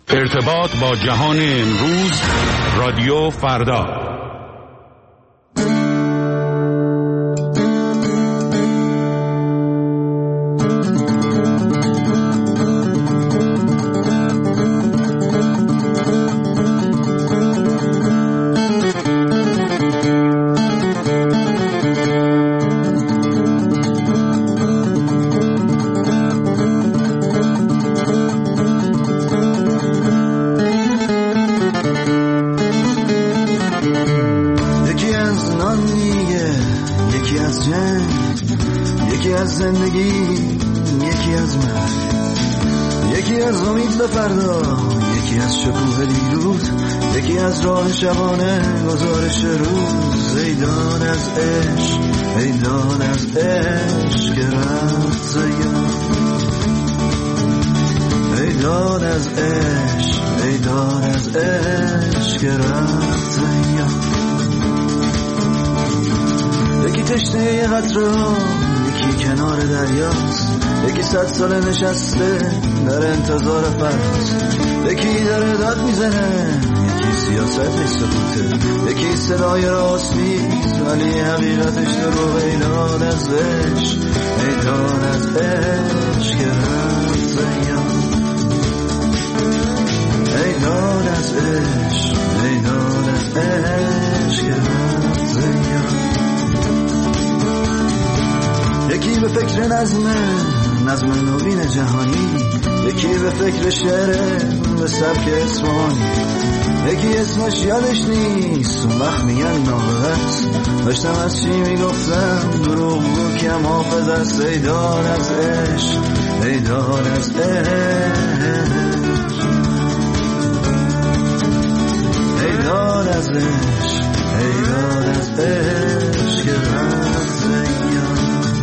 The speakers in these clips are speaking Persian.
ارتباط با جهان امروز، رادیو فردا. شبانه گزارش روز، ایدان از عشق، ایدان از عشق رفت زیاد، ایدان از عشق، ایدان از عشق رفت زیاد. یکی تشنه یه قطره ها، یکی کنار دریاست، یکی 100 سال نشسته در انتظار فراست، یکی داره داد میزنه، سیاستش سکوته، یکی صدای راست نیست ولی حقیقتش دروغ. ایدان از عشق، ایدان از عشق رفت زیاد، ایدان از عشق، ایدان از عشق رفت زیاد. یکی به فکر نظم نوین جهانی، یکی به فکر شعر به سبک اسمانی، یکی اسمش یادش نیست اون وقت میگن ناقص، داشتم از چی میگفتم دروغ بود که حافظ است. ایدان از عشق، ایدان از عشق، ایدان از عشق، ایدان از عشق رفت زیاد.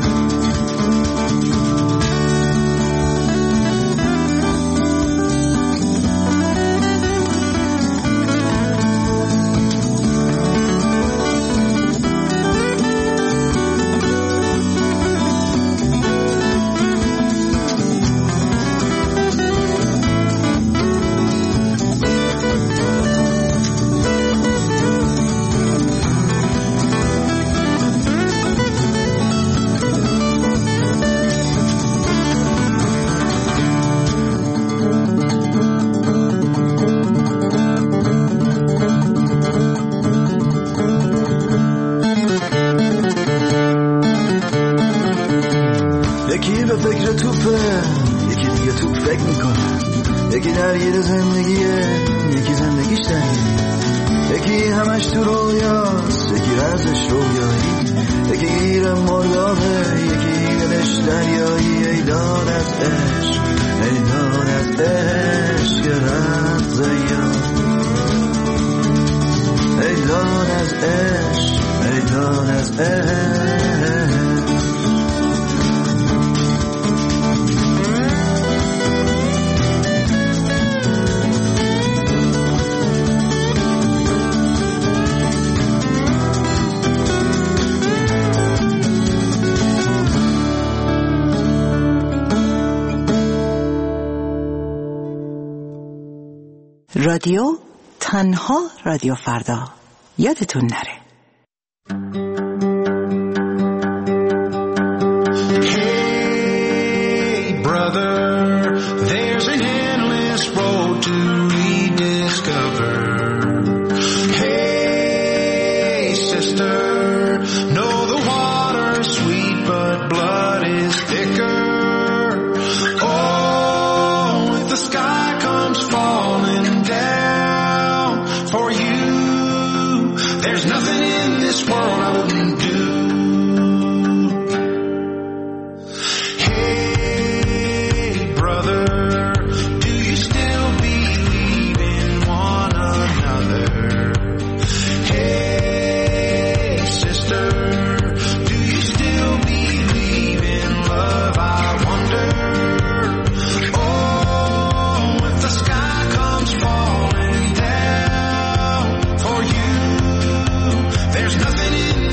رادیو تنها رادیو فردا، یادتون نره. Hey brother, there's an endless road to rediscover. Hey sister, know the water's sweet but blood is thicker. Oh, if the sky comes falling down for you, there's nothing in this world I wouldn't do. Hey brother, do you still believe in one another? Hey sister, do you still believe in love? I wonder. Oh, if the sky comes falling down for you, there's nothing in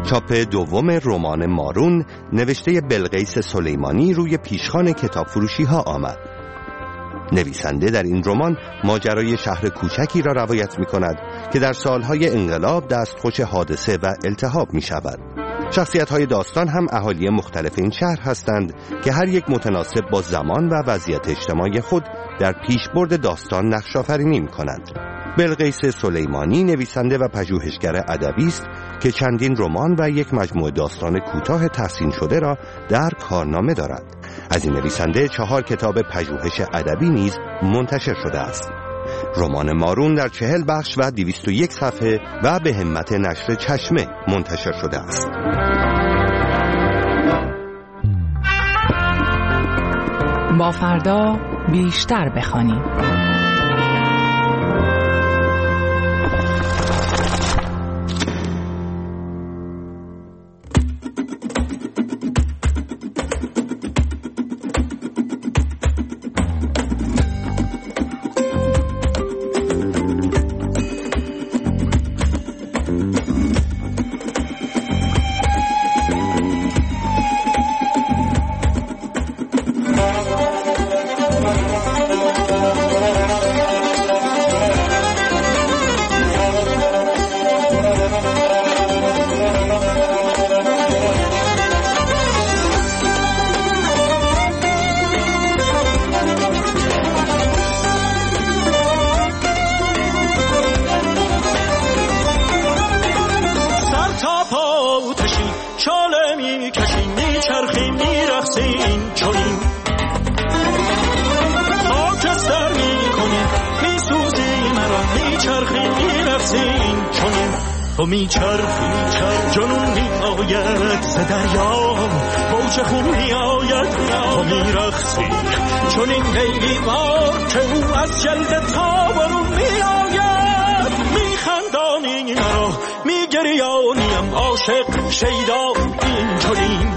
چاپ دوم رمان مارون نوشته بلقیس سلیمانی روی پیشخوان کتاب فروشی ها آمد. نویسنده در این رمان ماجرای شهر کوچکی را روایت می کند که در سالهای انقلاب دستخوش حادثه و التهاب می شود. شخصیت‌های داستان هم اهالی مختلف این شهر هستند که هر یک متناسب با زمان و وضعیت اجتماعی خود در پیشبرد داستان نقش‌آفرینی می‌کنند. بلقیس سلیمانی نویسنده و پژوهشگر ادبی است که چندین رمان و یک مجموعه داستان کوتاه تحسین شده را در کارنامه دارد. از این نویسنده 4 کتاب پژوهش ادبی نیز منتشر شده است. رمان مارون در 40 بخش و 201 صفحه و به همت نشر چشمه منتشر شده است. با فردا بیشتر بخوانیم. تو میچرخی جنون میآید ز دریا موج خون میآید تو میرقصی چون این لیلی بار که او از جلد تابرون میآید میخندانی مرا میگریانیم عاشق شیدا این چنین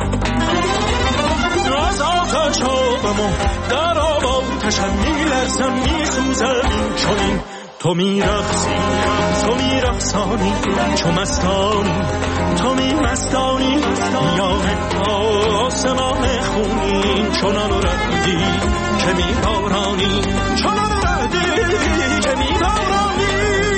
از آتش آبم در آب آتشم میلرزم میسوزم این چنین تو میرقصی تو میرقصانی چو مستانی تو میمستانی میان آسمان خونین چنان ردی که میبارانی چنان ردی که میبارانی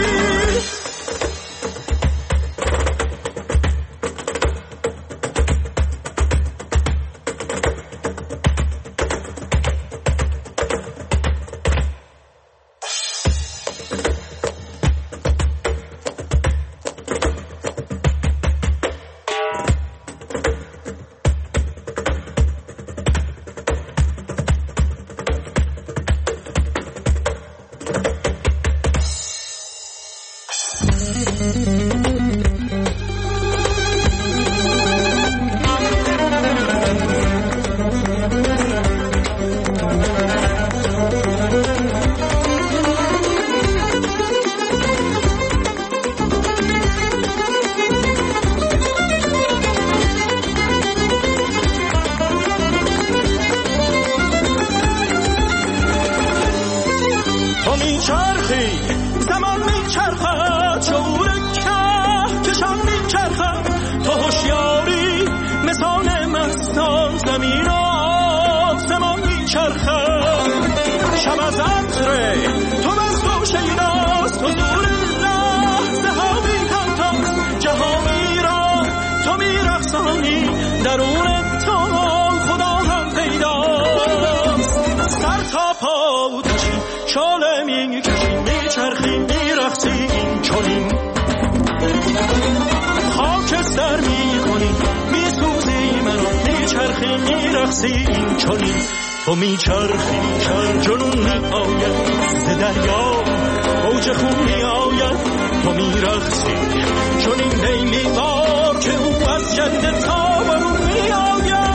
تو میچرخی جنون میآید ز دریا موج خون میآید تو میرقصی چون این لیلی بار که او از جلد تابرون میآید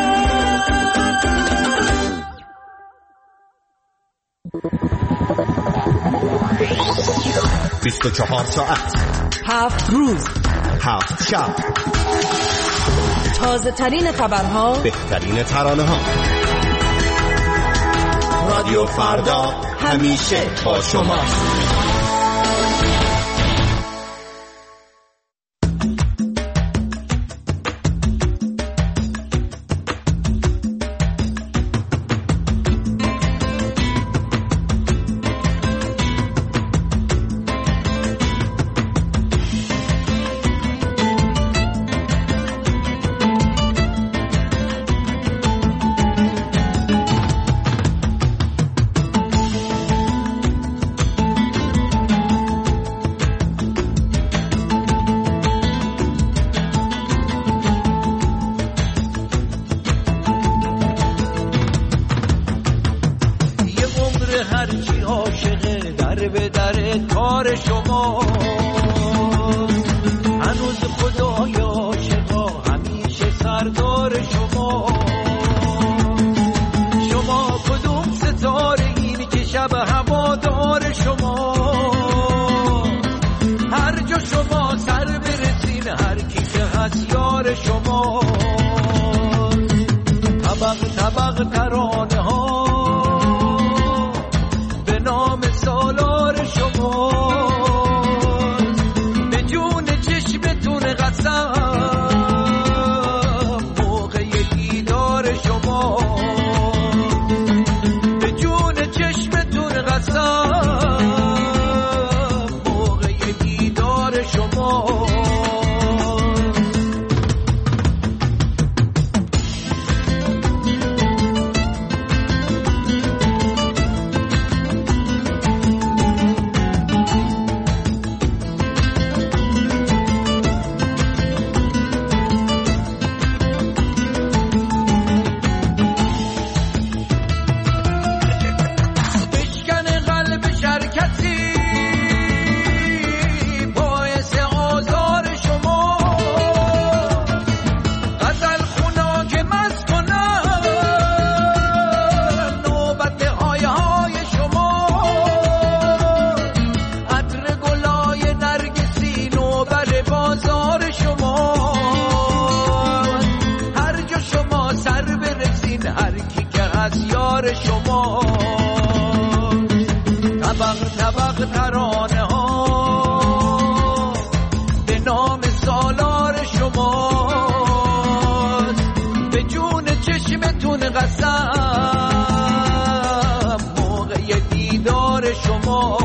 24 ساعت 7 روز 7 شب تازه ترین خبرها بهترین ترانه ها رادیو فردا همیشه با شما. هست یار شما. طبق طبق ترانه ها به نام سالار شما. به جون چشمتون قسم موقع دیدار شما. به جون چشمتون قسم موقع دیدار شما. ترانه ها به نام سالار شما. به جون چشمتون قسم موقع دیدار شما.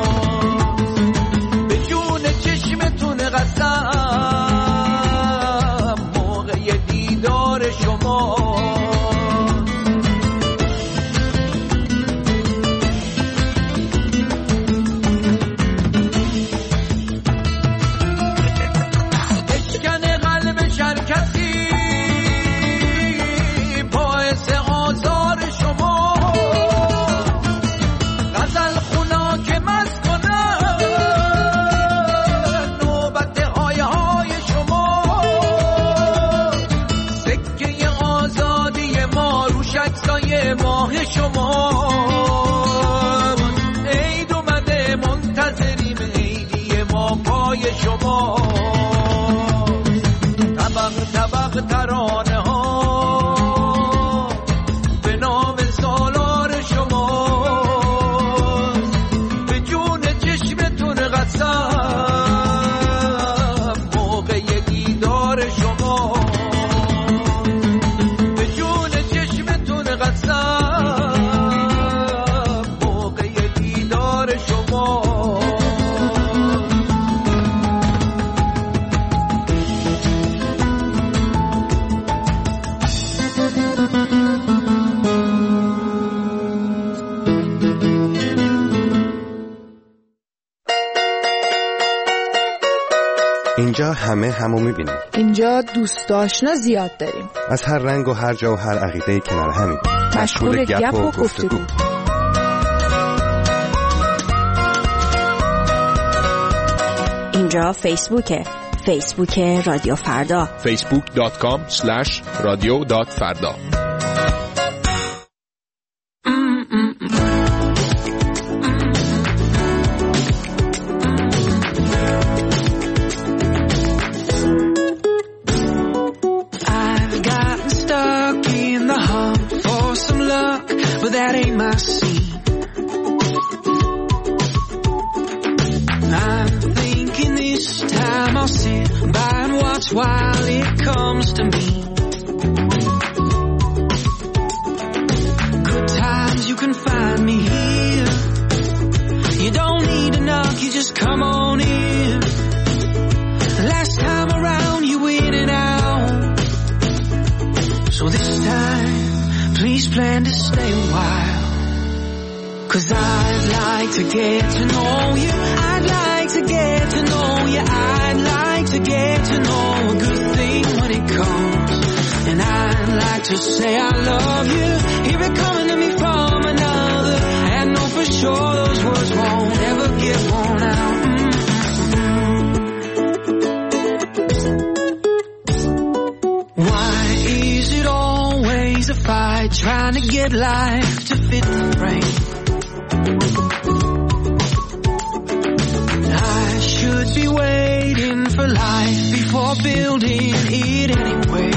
به جون چشمتون قسم موقع دیدار شما. ماه شما عید اومده منتظریم عیدی ما پای شما. طبق طبق ترانه ها به نام سالار شما. به جون چشمتون قسم موقع دیدار شما. به جون چشمتون قسم اینجا همه همو میبینیم. اینجا دوست آشنا زیاد داریم. از هر رنگ و هر جا و هر عقیده کنار همین. مشغول گپ و گفتگو. اینجا فیسبوکه. فیسبوک رادیو فردا. facebook.com/radio.farda. That ain't my scene. I'm thinking this time I'll sit by and watch while it comes to me. Good times you can find me here. You don't need to knock, you just come on in. Last time around you in and out, so this time please plan to stay a while. 'Cause I'd like to get to know you. I'd like to get to know you. I'd like to get to know a good thing when it comes. And I'd like to say I love you. Hear it coming to me from another. And know for sure those words won't ever get worn out. Why is it always a fight trying to get life to fit the frame? I should be waiting for life before you're building it anyway.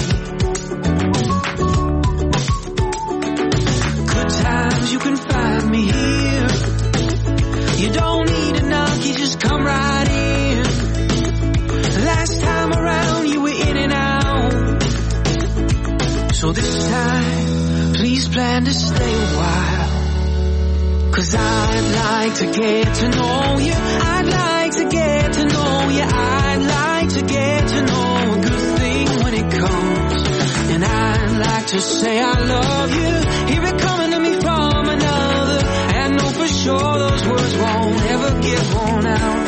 Good times, you can find me here. You don't need a knock, you just come right in. Last time around, you were in and out. So this time, please plan to stay a while. 'Cause I'd like to get to know you. I'd like to get to know you. I'd like to get to know a good thing when it comes. And I'd like to say I love you. Hear it coming to me from another. And know for sure those words won't ever get worn out.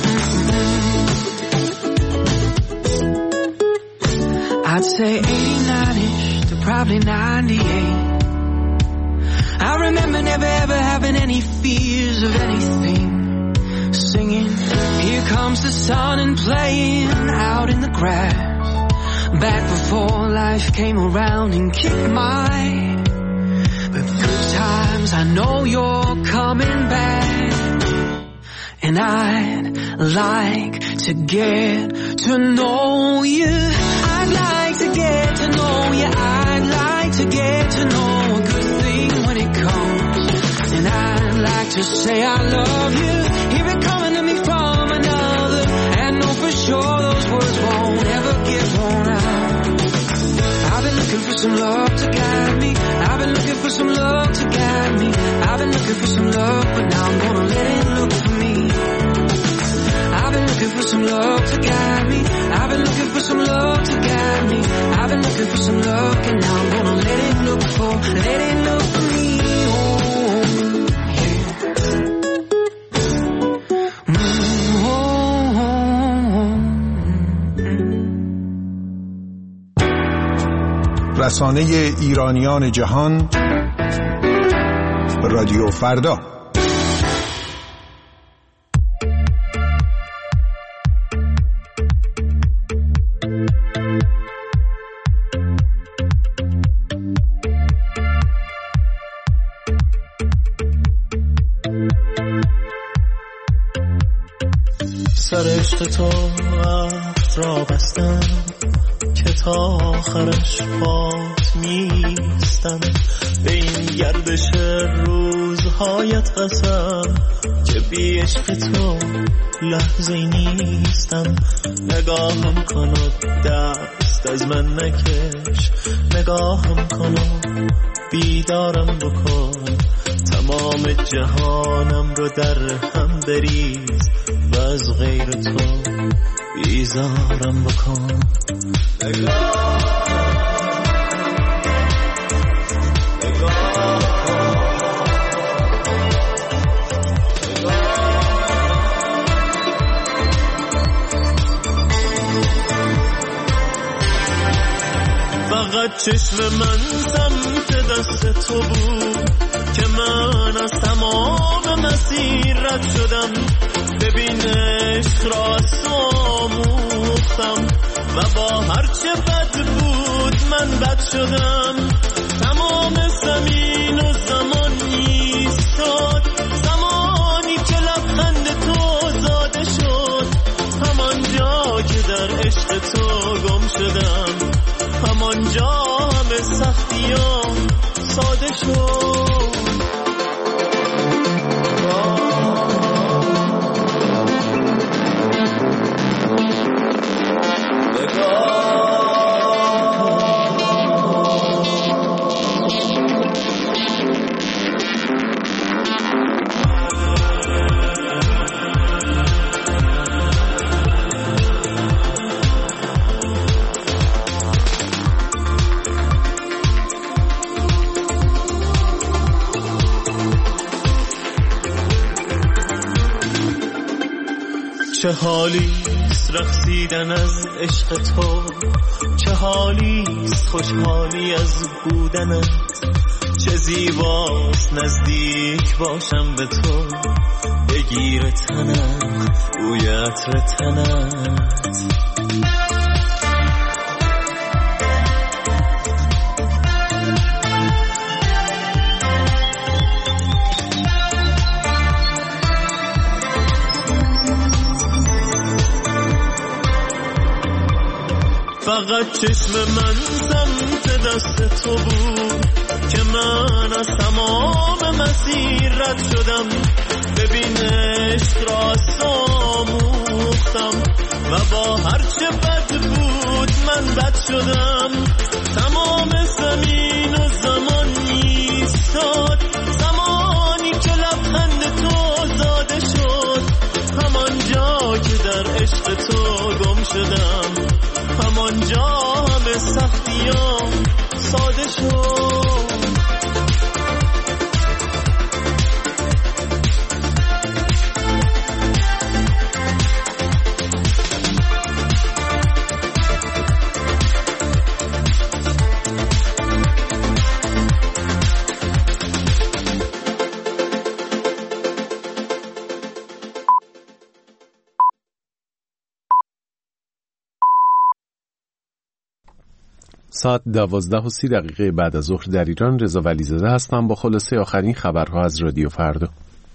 I'd say 89-ish to probably 98. I remember never ever having any fears of anything. Singing, here comes the sun, and playing out in the grass. Back before life came around and kicked my good times. I know you're coming back. And I'd like to get to know you. I'd like to get to know you. I'd like to get to know a good thing when it comes. And I'd like to say I love you. Hear it coming to me from another. And know for sure those words won't ever get worn out. I've been looking for some love to guide me. I've been looking for some love to guide me. I've been looking for some love, but now I'm gonna let it look for me. I've been looking for some love to guide me. I've been looking for some love to guide me. I've been looking for some love, and now I'm gonna let it look for me. Oh, yeah. رسانه ایرانیان جهان، رادیو فردا. سر عشق تو عهد را بستم که تا آخرش پات میستم. به این گردش روزهایت قسم که بی عشق تو لحظه نیستم. نگاهم کن و دست از من نکش، نگاهم کن و بیدارم بکن. تمام جهانم رو در هم بریز و از غیر تو بیزارم بکن. فقط چشم من سمت دست تو بود که من از تمام مسیر رد شدم. ببین عشق را از تو آموختم و با هرچه بد بود من بد شدم. تمام زمین و زمان ایستاد، زمانی که لبخند تو زاده شد. همان جا که در عشق تو گم شدم، همان جا همه سختیام ساده شد. چه حالیست رقصیدن از عشق تو، چه حالیست خوشحالی از بودنت. چه زیباست نزدیک باشم به تو، بگیر تنم بوی عطر تنت. فقط چشم من سمت دست تو بود که من از تمام مسیر رد شدم. ببین عشق را آموختم و با هرچه بد بود من بد شدم. تمام زمین و زمان ایستاد زمانی که لبخند تو زاده شد. همان جا که در عشق تو گم شدم، همان جا همه سختیام ساده شد. ساعت 12:30 بعد از ظهر در ایران. رضا ولیزاده هستم با خلاصه آخرین خبرها از رادیو فردا.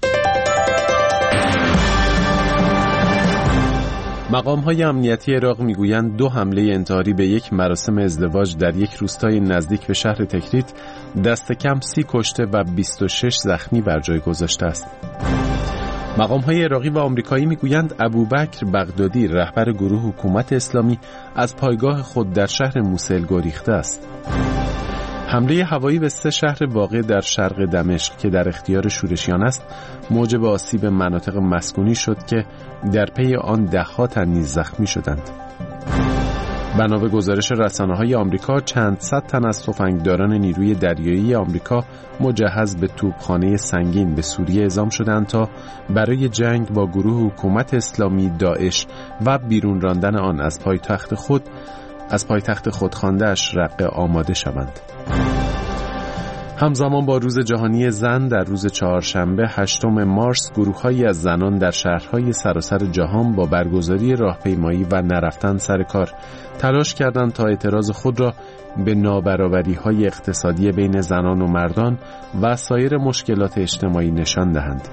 مقام‌های امنیتی عراق میگویند 2 حمله انتحاری به یک مراسم ازدواج در یک روستای نزدیک به شهر تکریت دست کم 30 کشته و 26 زخمی بر جای گذاشته است. مقام‌های عراقی و آمریکایی میگویند ابوبکر بغدادی رهبر گروه حکومت اسلامی از پایگاه خود در شهر موصل گریخته است. حمله هوایی به 3 شهر واقع در شرق دمشق که در اختیار شورشیان است موجب آسیب مناطق مسکونی شد که در پی آن ده‌ها تن نیز زخمی شدند. بنا به گزارش رسانه‌های آمریکا چند صد تن از تفنگداران نیروی دریایی آمریکا مجهز به توپخانه سنگین به سوریه اعزام شدند تا برای جنگ با گروه حکومت اسلامی داعش و بیرون راندن آن از پایتخت خودخوانده‌اش رقه آماده شوند. همزمان با روز جهانی زن در روز چهارشنبه 8 مارس گروه‌هایی از زنان در شهرهای سراسر جهان با برگزاری راهپیمایی و نرفتن سر کار تلاش کردند تا اعتراض خود را به نابرابری‌های اقتصادی بین زنان و مردان و سایر مشکلات اجتماعی نشان دهند.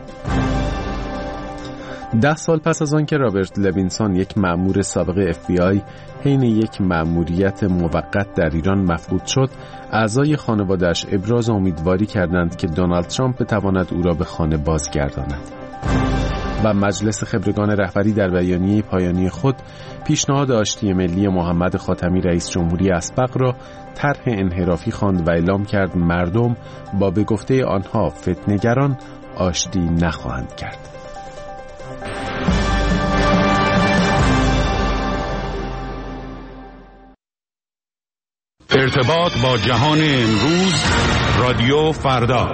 10 سال پس از آن که رابرت لوینسون یک مأمور سابق FBI حین یک مأموریت موقت در ایران مفقود شد، اعضای خانواده‌اش ابراز امیدواری کردند که دونالد ترامپ بتواند او را به خانه بازگرداند. و مجلس خبرگان رهبری در بیانیه پایانی خود پیشنهاد آشتی ملی محمد خاتمی رئیس جمهوری اسبق را طرح انحرافی خواند و اعلام کرد مردم با به گفته آنها فتنه‌گران آشتی نخواهند کرد. ارتباط با جهان امروز، رادیو فردا.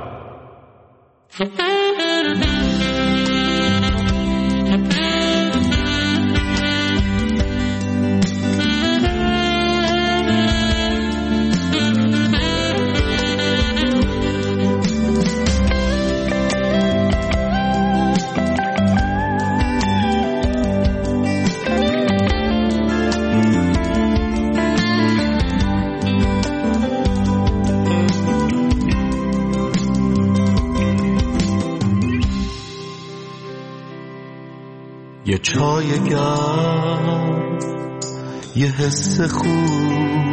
یه چای گرم، یه حس خوب،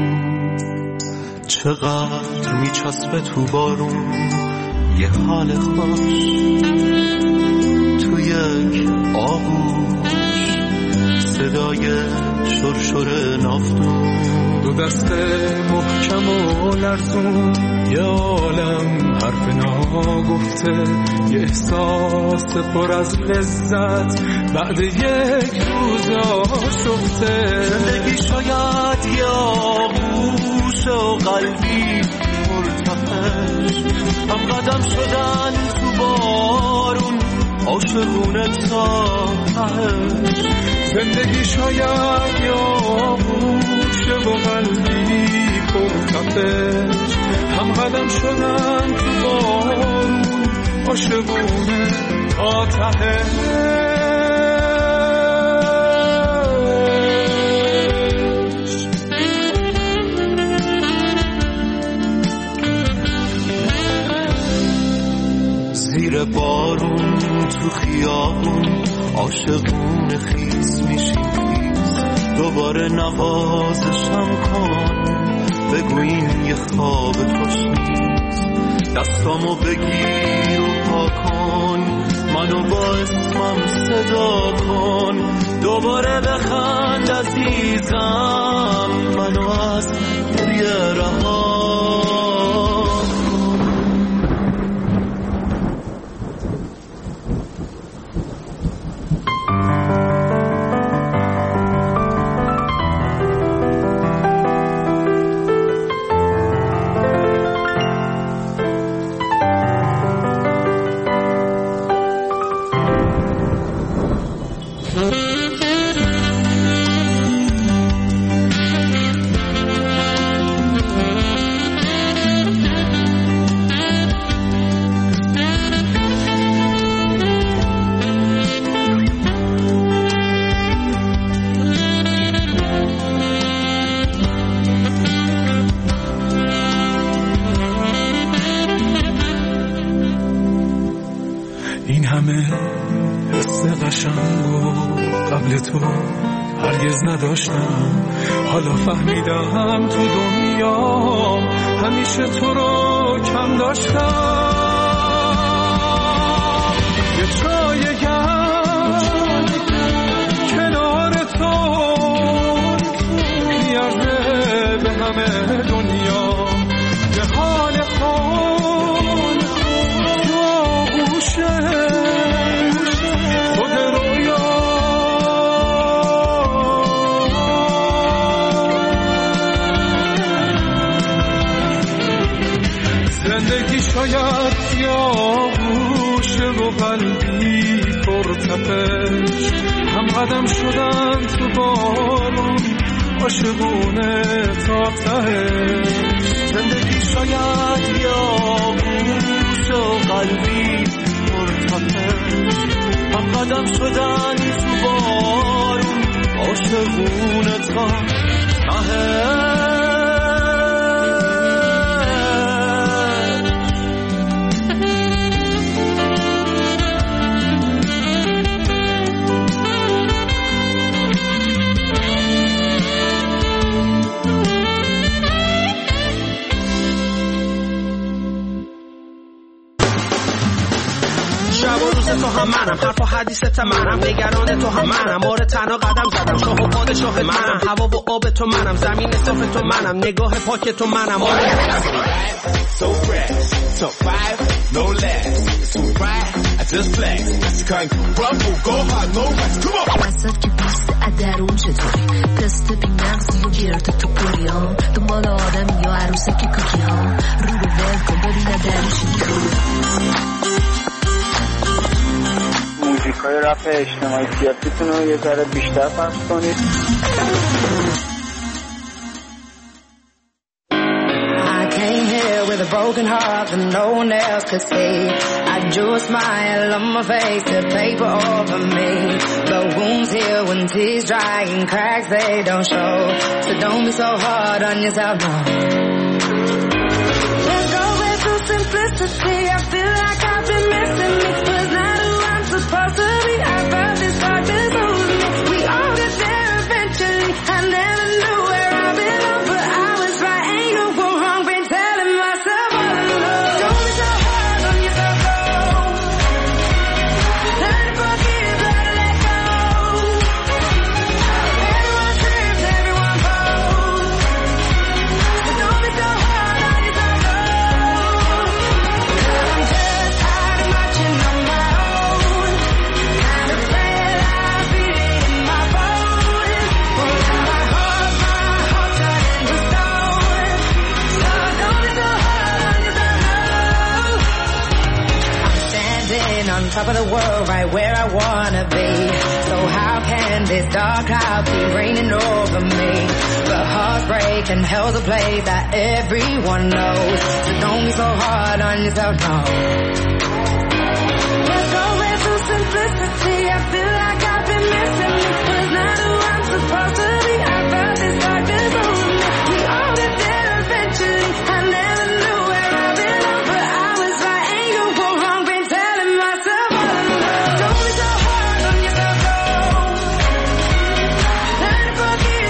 چقدر میچسبه تو بارون، یه حال خوش تو یک آغوش، صدای شرشر نافتون، دو دست محکم و لرزون، یه عالم حرف ناگفته، یه احساس پر از لذت بعد یک روز آشفته. زندگی شاید یه آغوش و قلبی مرتفش، هم قدم شدن تو بارون، عاشقونه تا تهش. زندگی شاید یه آغوش و قلبی مرتفش، هم قدم شدن تو بارون، عاشقونه تا تهش. زیر بارون تو خیابون، عاشقونه خیز میشیم خیز، دوباره نوازشم کن، بگو این یه خواب خوش نیست، دستامو بگیر و پا کن، منو با اسمم صدا کن، دوباره بخند عزیزم، منو از گریه رها. این همه حس قشنگو قبل تو هرگز نداشتم، حالا فهمیدم تو دنیا همیشه تو رو کم داشتم. یه چای گرم کنار تو میارزه به همه دنیا، یه حال خون تو آغوشه خود رویا. زندگی شاید سیاهوشه و قلبی پرتپش، هم قدم شدن تو بارون عاشقونه تا تهش. زندگی شاید سیاهوشه و قلبی پرتپش، هم قدم شدن تو بارون عاشقونه تا تهش. تو هم منم، حرف و حدیثت منم، نگران تو هم منم، آره تنها قدم زدم، شاه و پادشاه منم، هوا و آب تو منم، زمین صاف تو منم، نگاه پاک تو منم، آره so fresh, so five, no less, so right, I just flex, that's the kind of rumble, go hard, no rest, come on. وسط که بیست درون چطوری تست بی مغزی و گرد تو پوری ها، دنبال آدم یا عروسه که کوکی ها، رو به ول کن ببینه درش موزیکای رپ اجتماعی سیاسیتون رو یه ذره بیشتر پخش کنید. I came here with a broken heart that no one else could see. I drew a smile on my face, the paper over me. The wounds heal when tears dry and cracks they don't show. So don't be so hard on yourself, no. Let's go back to simplicity. I feel like I've been missing me. Was not who I'm supposed to be. I felt this hard to lose me. We all get there eventually. I never knew where I belonged, but I was right and you were wrong. Been telling myself all along. Don't be so hard on yourself, no. Learn to forgive, learn to let go. Everyone trips, everyone falls. So don't be so hard on yourself, no. 'Cause I'm just tired of marching on my own. Kind of afraid I feel it in my bones. Oh, my heart turned into stone. So don't be so hard on yourself, no. I'm standing on top of the world, right where I wanna be. So how can this dark cloud be raining over me? But hearts break and hell's a place that everyone knows. So don't be so hard on yourself, no. Let's go back to simplicity. I feel like I've been missing me. Was not who I'm supposed to be. I felt this darkness over me. We all get there eventually. I never knew where I belonged, but I was right and you were wrong. Been telling myself all along. Don't be so hard on yourself, no. Learn to forgive.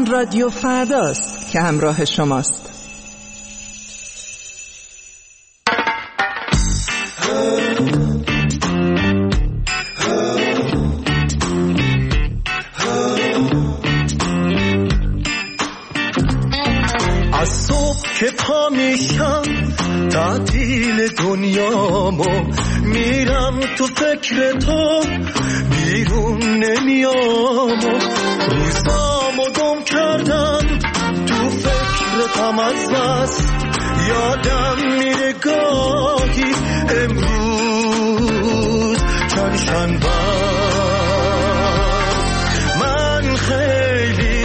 رادیو فرداست که همراه شماست. از صبح که پا میشم تعطیل دنیامو میرم تو فکر تو بیرون نمیام روزامو گم کردم تو فکرتم از بس یادم میره گاهی امروز چند شنبه من خیلی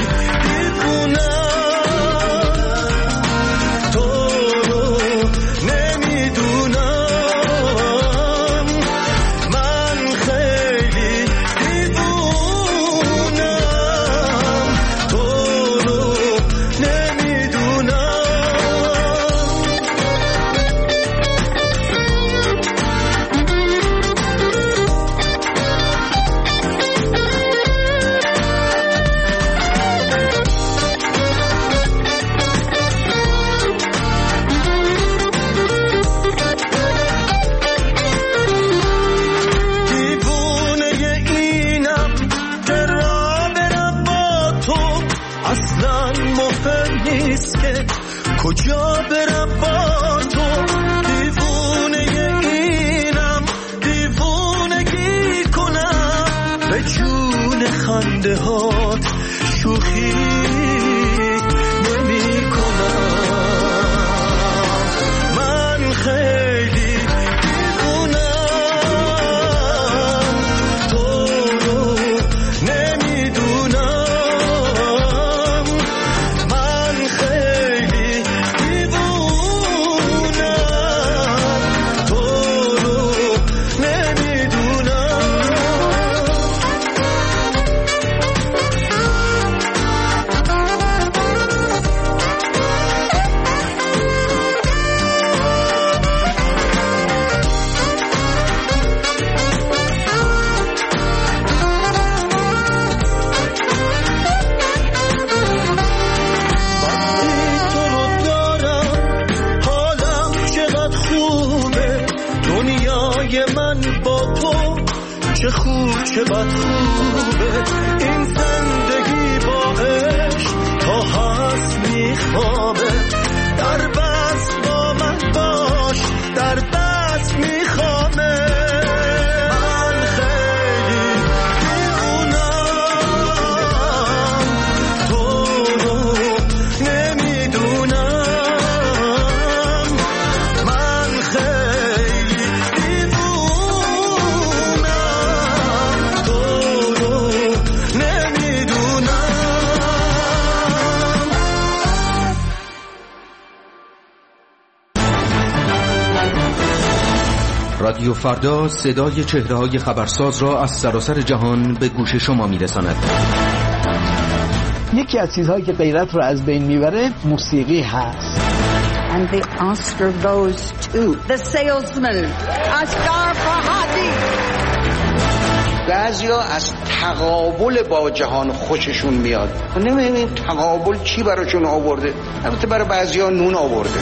کجا برم با تو دیوونه اینم دیوونگی کنم به جون خنده هات شوخی نمی کنم من خیلی دیوونم تو رو نمیدونم من خیلی چه خوب چه بد خوبه این زندگی با عشق تا هست میخوابه در بس با من باش در بس میخوامه من خیلی دیوونم تو رو نمیدونم من خیلی رادیو فردا صدای چهره‌های خبرساز را از سراسر جهان به گوش شما میرساند. یکی از چیزهایی که غیرت را از بین میبره موسیقی هست. And the Oscar goes to The Salesman, Asghar Farhadi. بعضیا از تقابل با جهان خوششون میاد. نمی‌دونم این تقابل چی براشون آورده. البته برای بعضیا نون آورده.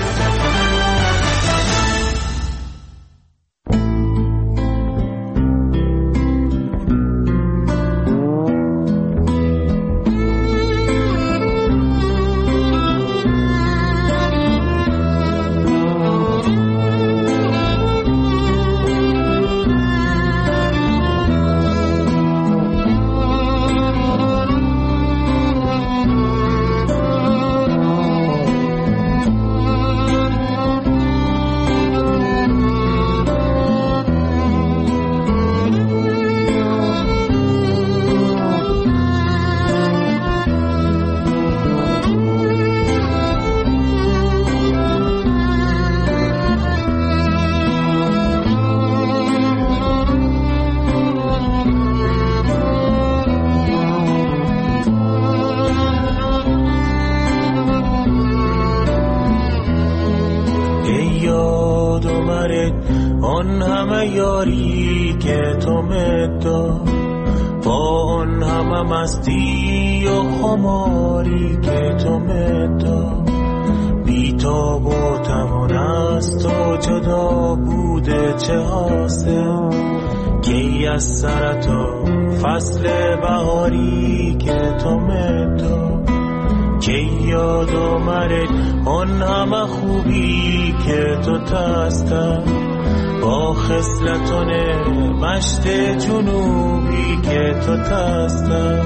آن همه یاری که تو مدار با آن همه مستی و خماری که تو مدا بیتاب و توان است و جدا بوده چه حاصل کی از سرتا فصل بهاری که تو مدا کی یاد آمد آن همه خوبی که تو تسته با خصلتون مشت جنوبی که تو تسته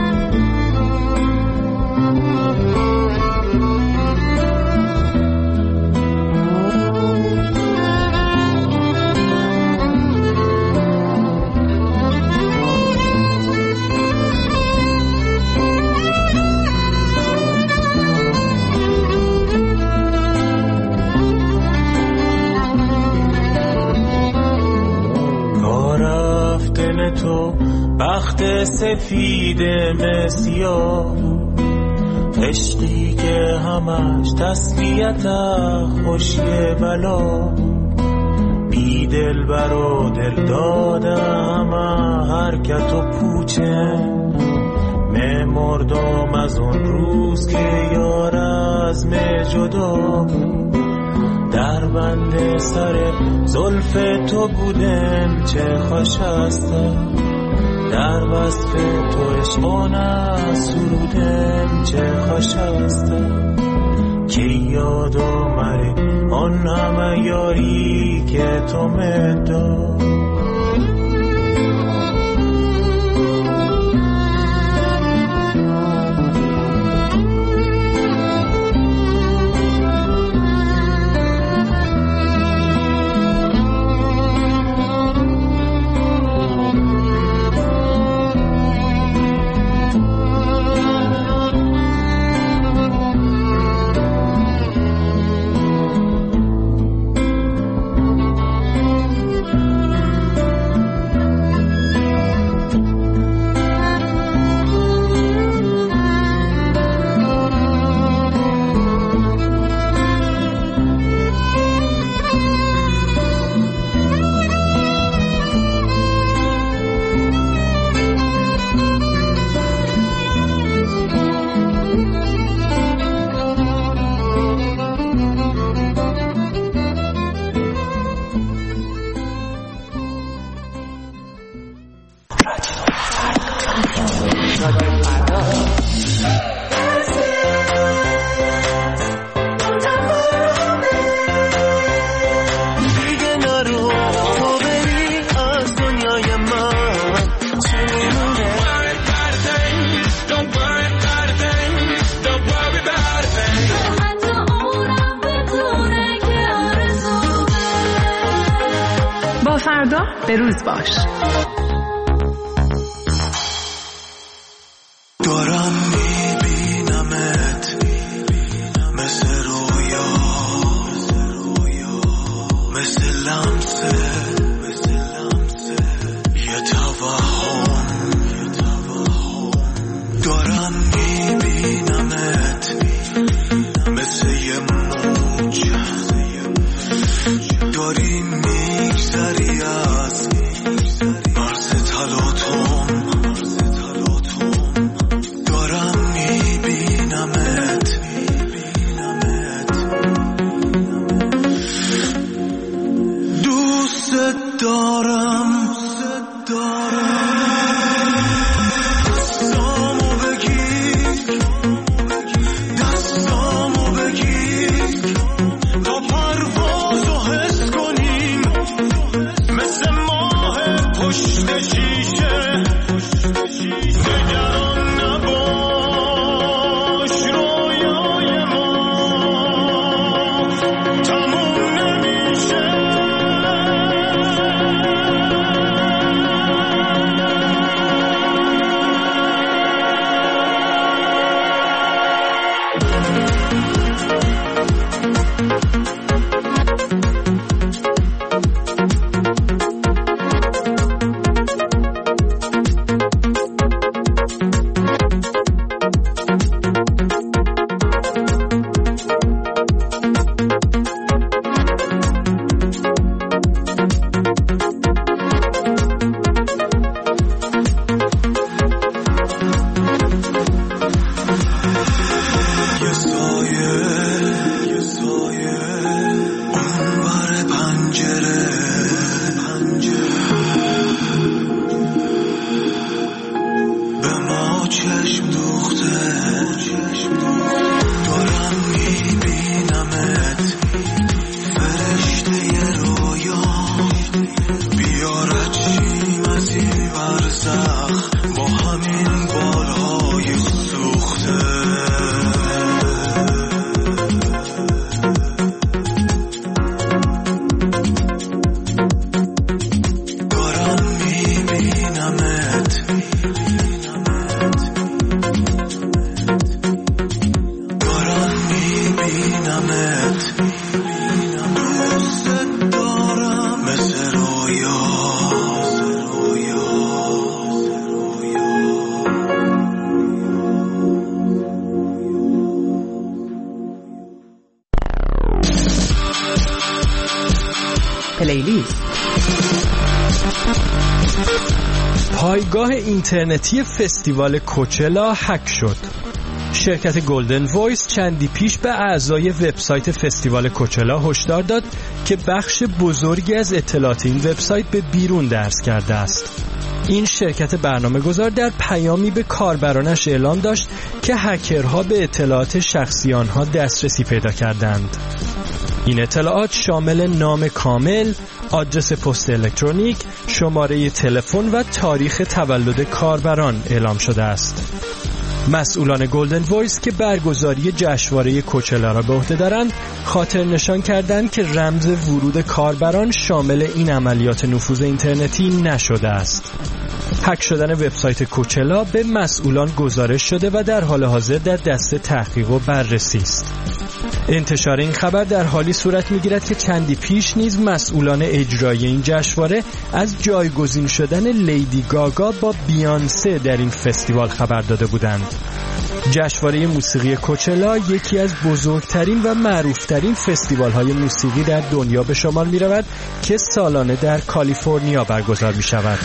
تو بخت سفید مسیاه عشقی که همش تسلیت خوشی بلا بی دل بر و دل داده همه حرکت و پوچه مردم از اون روز که یار از جدا بود در بند سر زلف تو بودم چه خوش است در وصف تو عشقانه سرودم چه خوش است که یاد آمد آن همه یاری که تو مداد فردا به روز باش. دارم میبینمت مثل رویا مثل لمسه یه توهم دارم میبینمت مثل یه موج داری میگذری از مرز تلاطم دارم میبینمت دوست دارم دستامو بگیر تا پروازو حس کنیم مثل ماه پشت شیشه چشم دوخته دارم میبینمت فرشته رویا بیارد شیم از این برزخ با همین بالهای سوخته پایگاه اینترنتی فستیوال کوچلا هک شد. شرکت گلدن وایس چندی پیش به اعضای وبسایت فستیوال کوچلا هشدار داد که بخش بزرگی از اطلاعات این وبسایت به بیرون درز کرده است. این شرکت برنامه‌گذار در پیامی به کاربرانش اعلام داشت که هکرها به اطلاعات شخصی آنها دسترسی پیدا کردند. این اطلاعات شامل نام کامل، آدرس پست الکترونیک، شماره تلفن و تاریخ تولد کاربران اعلام شده است. مسئولان گلدن وایس که برگزاری جشنواره کوچلا را به عهده دارند، خاطر نشان کردند که رمز ورود کاربران شامل این عملیات نفوذ اینترنتی نشده است. هک شدن وبسایت کوچلا به مسئولان گزارش شده و در حال حاضر در دست تحقیق و بررسی است. انتشار این خبر در حالی صورت می‌گیرد که چندی پیش نیز مسئولان اجرایی این جشنواره از جایگزین شدن لیدی گاگا با بیانسه در این فستیوال خبر داده بودند. جشنواره موسیقی کوچلا یکی از بزرگترین و معروفترین فستیوال‌های موسیقی در دنیا به شمار می‌رود که سالانه در کالیفرنیا برگزار می‌شود.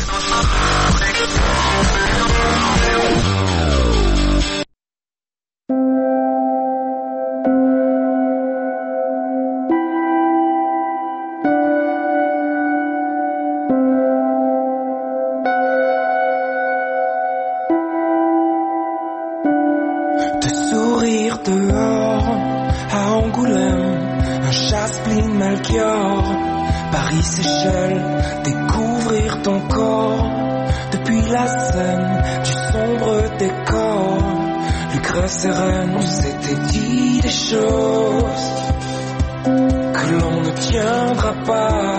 Seychelles, découvrir ton corps depuis la scène du sombre décor. Lucre sereine, on s'était dit des choses que l'on ne tiendra pas.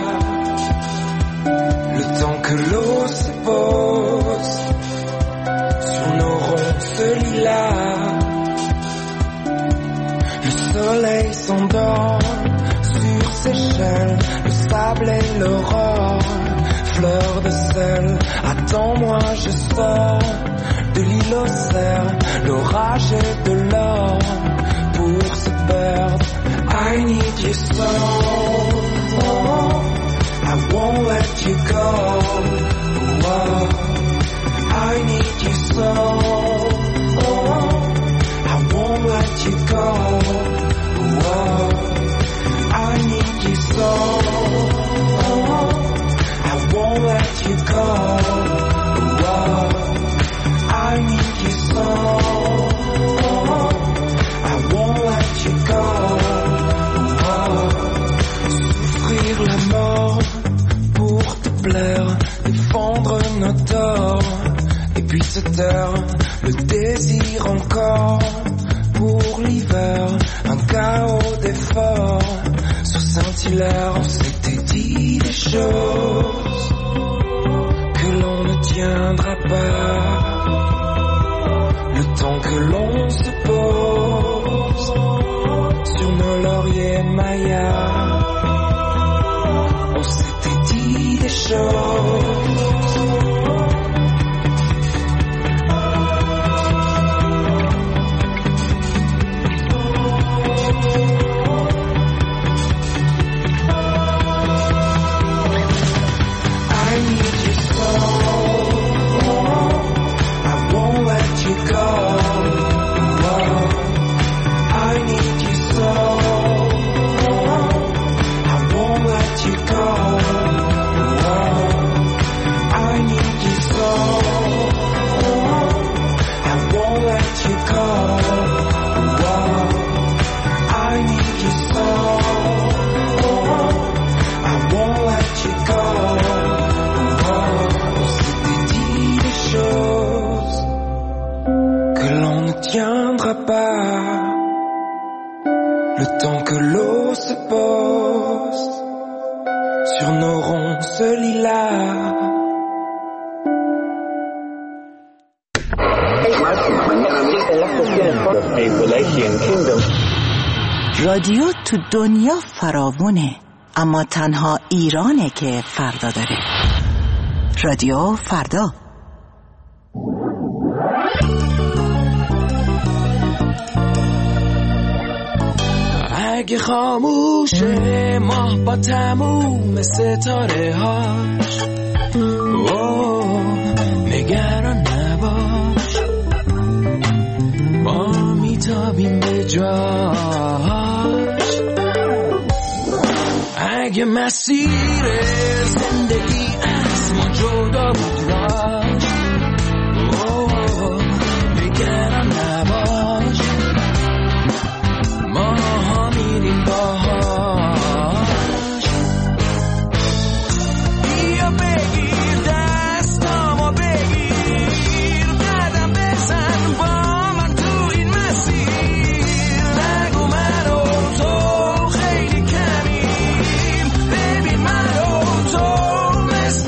Le temps que l'eau se pose sur nos ronces lilas, le soleil s'endort sur Seychelles. Sable et l'aurore, fleur de sel, attends-moi je sors de l'île aux cerfs, l'orage et de l'or pour se perdre. I need you so, oh, I won't let you go, oh, I need you so, oh, I won't let you go, oh, I need you so. I won't let you go. Whoa. I need you so. I won't let you go. Whoa. Souffrir la mort pour te plaire, défendre nos torts, et puis se taire, le désir encore pour l'hiver, un chaos d'efforts. Sous Saint-Hilaire, on s'était dit des choses que l'on ne tiendra pas. Le temps que l'on se pose sur nos lauriers mayas, on s'était dit des choses. I need رادیو تو دنیا فراوونه، اما تنها ایرانه که فردا داره. رادیو فردا. اگه خاموشه ماه با تموم ستاره هاش، نگران نباش، ما میتابیم به جاش. اگه مسیر زندگی از ما جدا بود راش، نگران نباش، ما میریم باهاش. بیا بگیر دستامو بگیر، قدم بزن با من تو این مسیر. نگو من و تو خیلی کمیم، ببین من و تو مثل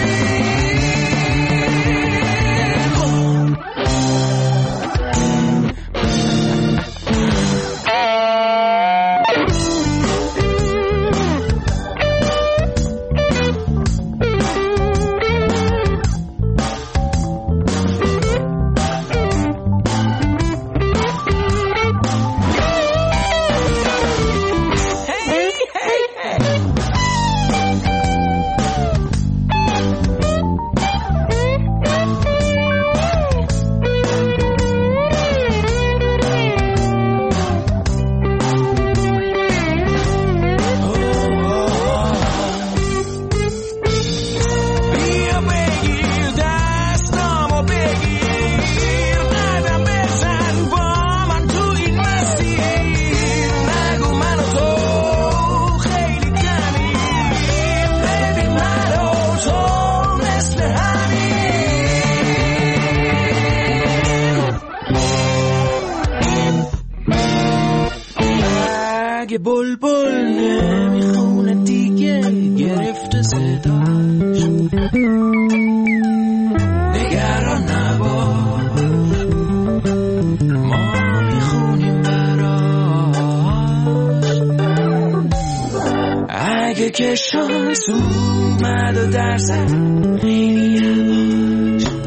بلبل نمیخونه دیگه، گرفته صداش. نگران نباش، ما میخونیم براش. اگه که شانس اومد و در زد خیلی یواش،